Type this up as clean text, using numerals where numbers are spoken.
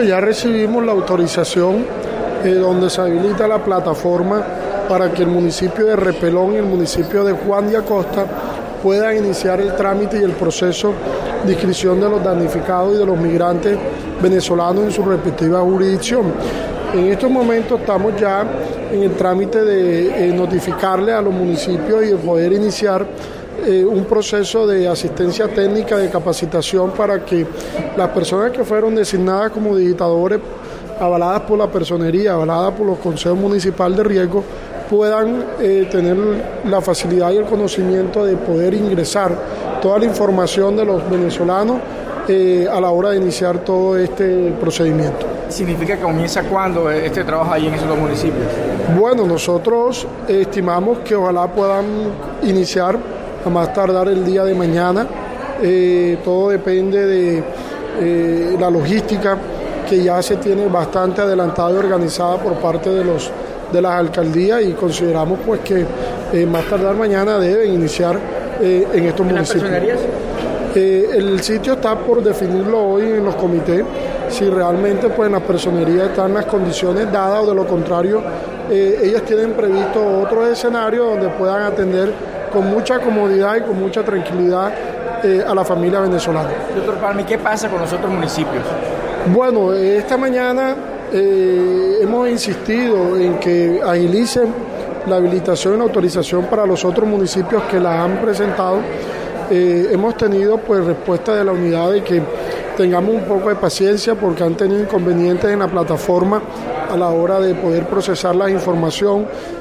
pues ya recibimos la autorización donde se habilita la plataforma para que el municipio de Repelón y el municipio de Juan de Acosta puedan iniciar el trámite y el proceso de inscripción de los damnificados y de los migrantes venezolanos en su respectiva jurisdicción. En estos momentos estamos ya en el trámite de notificarle a los municipios y de poder iniciar un proceso de asistencia técnica, de capacitación para que las personas que fueron designadas como digitadores, avaladas por la personería, avaladas por los consejos municipales de riesgo, puedan tener la facilidad y el conocimiento de poder ingresar toda la información de los venezolanos a la hora de iniciar todo este procedimiento. ¿Significa que comienza cuándo este trabajo ahí en esos dos municipios? Bueno, nosotros estimamos que ojalá puedan iniciar a más tardar el día de mañana. Todo depende de la logística que ya se tiene bastante adelantada y organizada por parte de las alcaldías, y consideramos pues que más tardar mañana deben iniciar en estos municipios. ¿Las personerías? El sitio está por definirlo hoy en los comités, si realmente pues en las personerías están las condiciones dadas, o de lo contrario ellas tienen previsto otros escenarios donde puedan atender con mucha comodidad y con mucha tranquilidad a la familia venezolana. Doctor Palma, ¿y qué pasa con los otros municipios? Bueno, esta mañana hemos insistido en que agilicen la habilitación y la autorización para los otros municipios que la han presentado. Hemos tenido pues respuesta de la unidad de que tengamos un poco de paciencia porque han tenido inconvenientes en la plataforma a la hora de poder procesar la información.